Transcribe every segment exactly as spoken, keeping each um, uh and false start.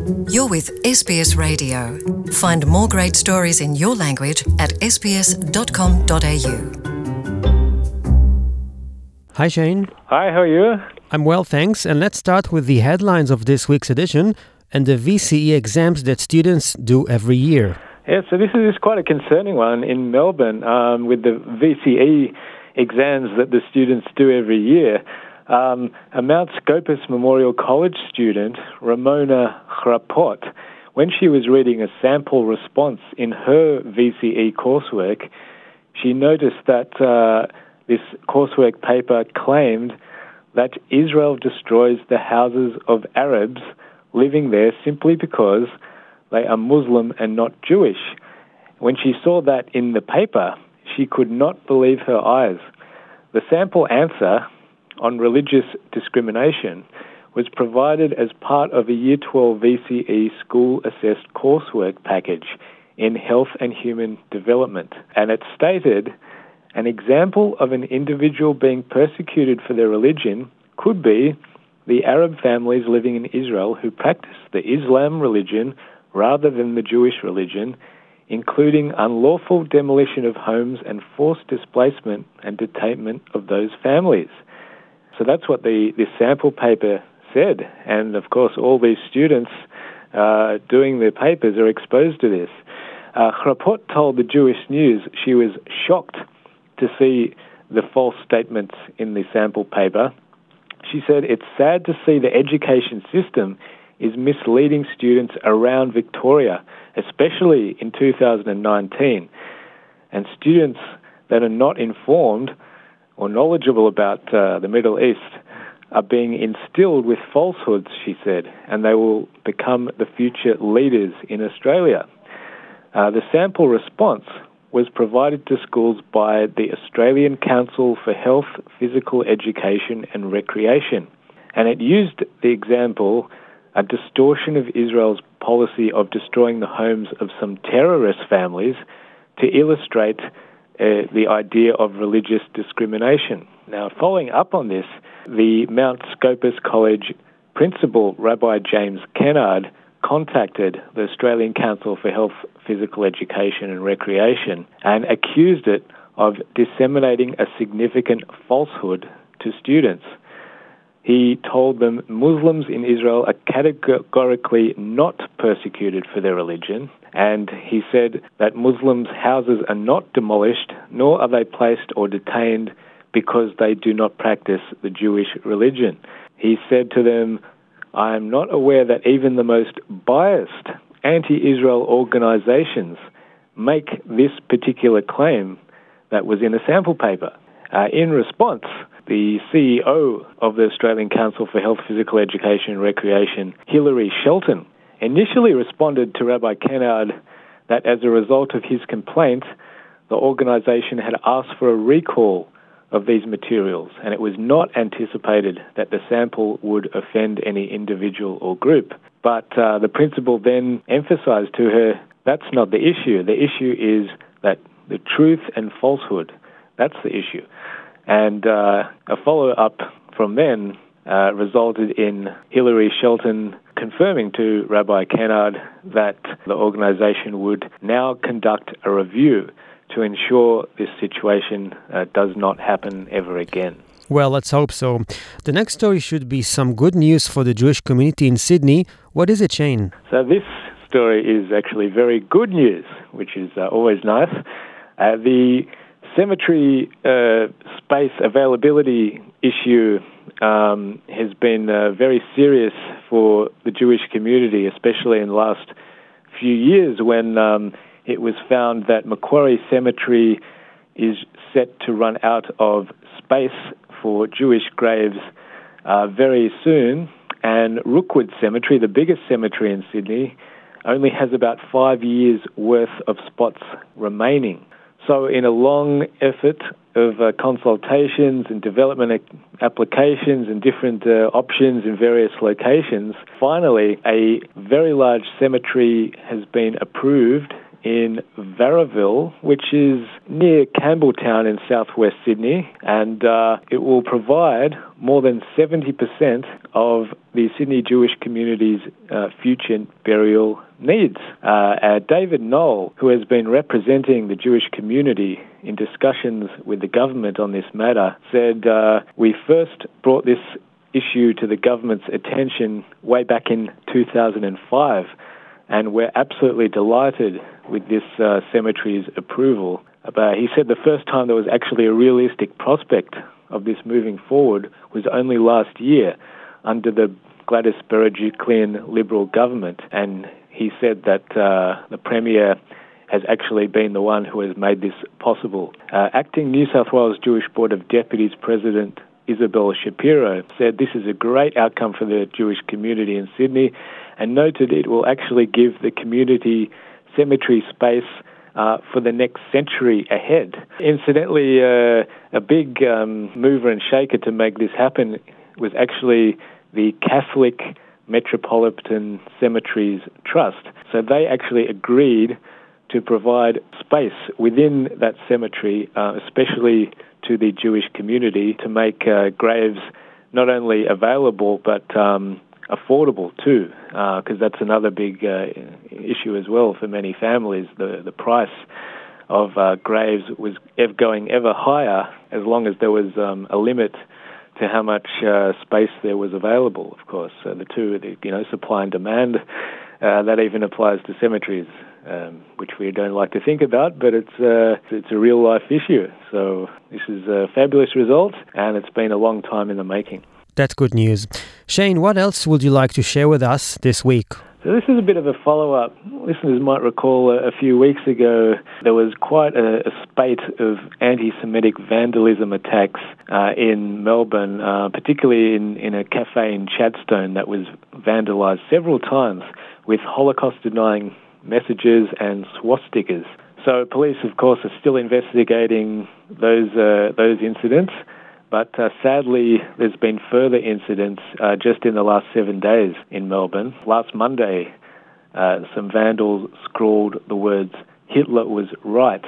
You're with S B S Radio. Find more great stories in your language at s b s dot com dot a u. Hi, Shane. Hi, how are you? I'm well, thanks. And let's start with the headlines of this week's edition and the V C E exams that students do every year. Yeah, so this is quite a concerning one in Melbourne um, with the V C E exams that the students do every year. Um, a Mount Scopus Memorial College student, Ramona Chrapot, when she was reading a sample response in her V C E coursework, she noticed that uh, this coursework paper claimed that Israel destroys the houses of Arabs living there simply because they are Muslim and not Jewish. When she saw that in the paper, she could not believe her eyes. The sample answer on religious discrimination was provided as part of a Year twelve V C E school-assessed coursework package in Health and Human Development. And it stated, an example of an individual being persecuted for their religion could be the Arab families living in Israel who practice the Islam religion rather than the Jewish religion, including unlawful demolition of homes and forced displacement and detainment of those families. So that's what the, the sample paper said. And, of course, all these students uh, doing their papers are exposed to this. Uh, Chrapot told the Jewish News she was shocked to see the false statements in the sample paper. She said, it's sad to see the education system is misleading students around Victoria, especially in two thousand nineteen. And students that are not informed or knowledgeable about uh, the Middle East are being instilled with falsehoods, she said, and they will become the future leaders in Australia. Uh, the sample response was provided to schools by the Australian Council for Health, Physical Education and Recreation, and it used the example, a distortion of Israel's policy of destroying the homes of some terrorist families, to illustrate Uh, the idea of religious discrimination. Now, following up on this, the Mount Scopus College principal, Rabbi James Kennard, contacted the Australian Council for Health, Physical Education and Recreation and accused it of disseminating a significant falsehood to students. He told them Muslims in Israel are categorically not persecuted for their religion, and he said that Muslims' houses are not demolished, nor are they placed or detained because they do not practice the Jewish religion. He said to them, I am not aware that even the most biased anti-Israel organizations make this particular claim that was in a sample paper. Uh, in response, the C E O of the Australian Council for Health, Physical Education and Recreation, Hilary Shelton, initially responded to Rabbi Kennard that as a result of his complaint, the organisation had asked for a recall of these materials, and it was not anticipated that the sample would offend any individual or group. But uh, the principal then emphasised to her, that's not the issue. The issue is that the truth and falsehood, that's the issue. And uh, a follow-up from then uh, resulted in Hilary Shelton confirming to Rabbi Kennard that the organisation would now conduct a review to ensure this situation uh, does not happen ever again. Well, let's hope so. The next story should be some good news for the Jewish community in Sydney. What is it, Shane? So this story is actually very good news, which is uh, always nice. Uh, the cemetery uh, space availability issue um, has been uh, very serious for the Jewish community, especially in the last few years when um, it was found that Macquarie Cemetery is set to run out of space for Jewish graves uh, very soon, and Rookwood Cemetery, the biggest cemetery in Sydney, only has about five years' worth of spots remaining. So in a long effort of uh, consultations and development applications and different uh, options in various locations, finally a very large cemetery has been approved in Varraville, which is near Campbelltown in southwest Sydney, and uh, it will provide more than seventy percent of the Sydney Jewish community's uh, future burial needs. Uh, uh, David Knoll, who has been representing the Jewish community in discussions with the government on this matter, said, uh, we first brought this issue to the government's attention way back in two thousand five, and we're absolutely delighted with this uh, cemetery's approval. But he said the first time there was actually a realistic prospect of this moving forward was only last year under the Gladys Berejiklian Liberal government, and he said that uh, the Premier has actually been the one who has made this possible. Uh, acting New South Wales Jewish Board of Deputies President Isabel Shapiro said this is a great outcome for the Jewish community in Sydney, and noted it will actually give the community cemetery space uh, for the next century ahead. Incidentally, uh, a big um, mover and shaker to make this happen was actually the Catholic Metropolitan Cemeteries Trust. So they actually agreed to provide space within that cemetery, uh, especially to the Jewish community, to make uh, graves not only available but um, affordable too, because uh, that's another big uh, issue as well for many families. The the price of uh, graves was ever going ever higher as long as there was um, a limit to how much uh, space there was available, of course. So the two, the, you know, supply and demand, uh, that even applies to cemeteries, um, which we don't like to think about, but it's uh, it's a real-life issue. So this is a fabulous result, and it's been a long time in the making. That's good news. Shane, what else would you like to share with us this week? So this is a bit of a follow-up. Listeners might recall a, a few weeks ago there was quite a, a spate of anti-Semitic vandalism attacks uh, in Melbourne, uh, particularly in, in a cafe in Chadstone that was vandalised several times with Holocaust-denying messages and swastikas. So police, of course, are still investigating those uh, those incidents. But uh, sadly, there's been further incidents uh, just in the last seven days in Melbourne. Last Monday, uh, some vandals scrawled the words, "Hitler was right,"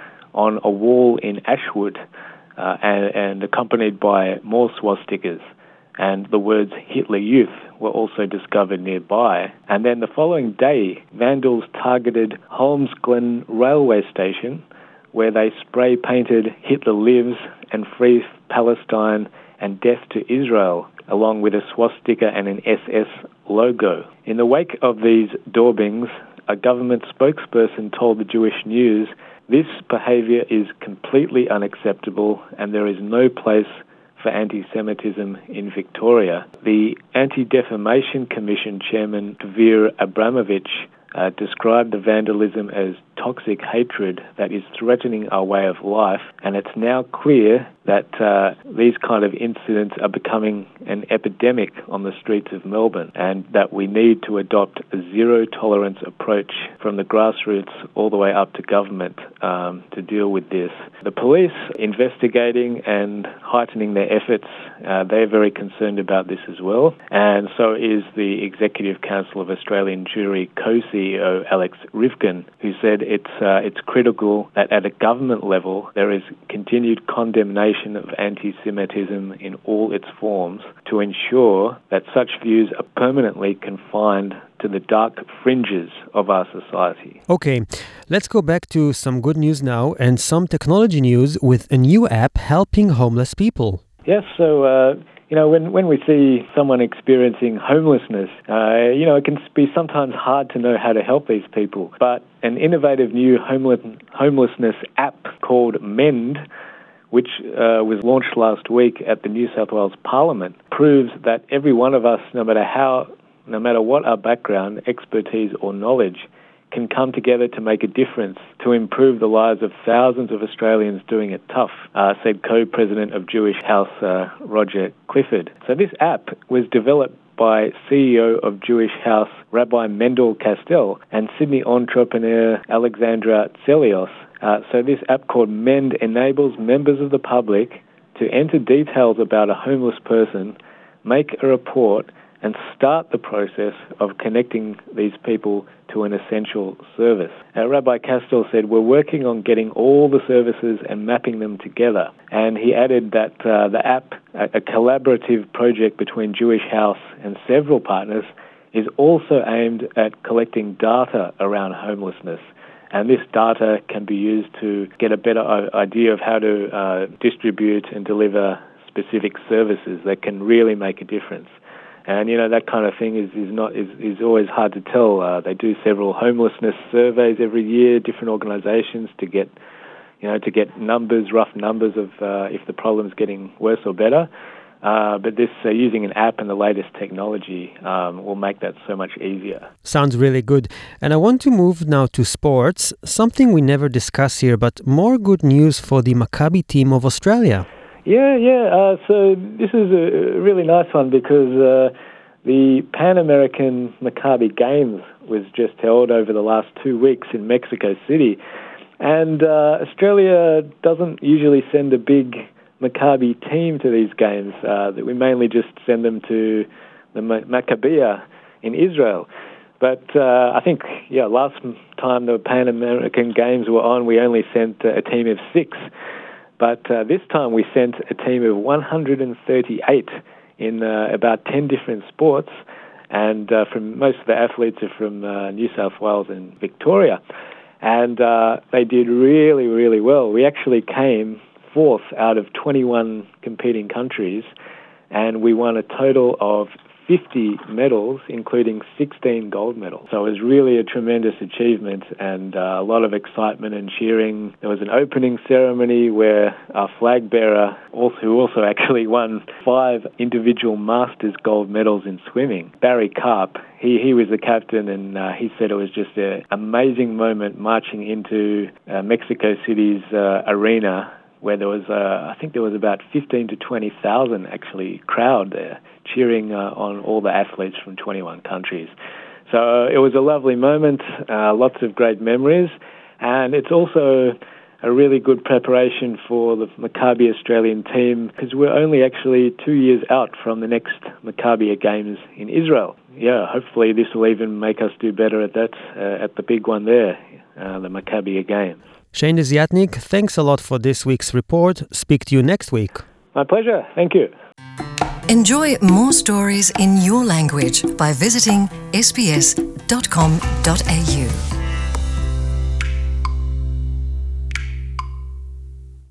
on a wall in Ashwood, uh, and, and accompanied by more swastikas. And the words "Hitler Youth" were also discovered nearby. And then the following day, vandals targeted Holmes Glen railway station, where they spray-painted "Hitler lives" and "Free Palestine" and "Death to Israel," along with a swastika and an S S logo. In the wake of these daubings, a government spokesperson told the Jewish News, "This behaviour is completely unacceptable and there is no place for anti-Semitism in Victoria." The Anti-Defamation Commission chairman, Dvir Abramovich, Uh, described the vandalism as toxic hatred that is threatening our way of life, and it's now clear that uh, these kind of incidents are becoming an epidemic on the streets of Melbourne, and that we need to adopt a zero-tolerance approach from the grassroots all the way up to government um, to deal with this. The police investigating and heightening their efforts, uh, they're very concerned about this as well, and so is the Executive Council of Australian Jewry co-C E O Alex Rivkin, who said it's uh, it's critical that at a government level there is continued condemnation of anti-Semitism in all its forms to ensure that such views are permanently confined to the dark fringes of our society. Okay, let's go back to some good news now and some technology news with a new app helping homeless people. Yes, so uh, You know, when, when we see someone experiencing homelessness, uh, you know, it can be sometimes hard to know how to help these people. But an innovative new homeless, homelessness app called Mend, which uh, was launched last week at the New South Wales Parliament, proves that every one of us, no matter how, no matter what our background, expertise or knowledge, can come together to make a difference to improve the lives of thousands of Australians doing it tough, uh, said co-president of Jewish House, uh, Roger Clifford. So this app was developed by C E O of Jewish House, Rabbi Mendel Castell, and Sydney entrepreneur Alexandra Tselios. Uh, so this app called Mend enables members of the public to enter details about a homeless person, make a report, and start the process of connecting these people to an essential service. Uh, Rabbi Kastel said, we're working on getting all the services and mapping them together. And he added that uh, the app, a, a collaborative project between Jewish House and several partners, is also aimed at collecting data around homelessness. And this data can be used to get a better idea of how to uh, distribute and deliver specific services that can really make a difference. And, you know, that kind of thing is, is not is, is always hard to tell. Uh, they do several homelessness surveys every year, different organizations, to get, you know, to get numbers, rough numbers of uh, if the problem's getting worse or better. Uh, but this uh, using an app and the latest technology um, will make that so much easier. Sounds really good. And I want to move now to sports, something we never discuss here, but more good news for the Maccabi team of Australia. Yeah, yeah. Uh, so this is a really nice one because uh, the Pan American Maccabi Games was just held over the last two weeks in Mexico City. And uh, Australia doesn't usually send a big Maccabi team to these games. Uh, that we mainly just send them to the Maccabiah in Israel. But uh, I think, yeah, last time the Pan American Games were on, we only sent a team of six. But uh, this time we sent a team of one hundred thirty-eight in uh, about ten different sports. And uh, from most of the athletes are from uh, New South Wales and Victoria. And uh, they did really, really well. We actually came fourth out of twenty-one competing countries, and we won a total of fifty medals, including sixteen gold medals. So it was really a tremendous achievement and uh, a lot of excitement and cheering. There was an opening ceremony where our flag bearer, also, who also actually won five individual Masters gold medals in swimming, Barry Karp, he, he was the captain, and uh, he said it was just an amazing moment marching into uh, Mexico City's uh, arena, where there was, uh, I think there was about fifteen to twenty thousand actually crowd there cheering uh, on all the athletes from twenty-one countries. So uh, it was a lovely moment, uh, lots of great memories, and it's also a really good preparation for the Maccabi Australian team because we're only actually two years out from the next Maccabi Games in Israel. Yeah, hopefully this will even make us do better at that, uh, at the big one there, uh, the Maccabi Games. Shane Desiatnik, thanks a lot for this week's report. Speak to you next week. My pleasure. Thank you. Enjoy more stories in your language by visiting s b s dot com dot a u.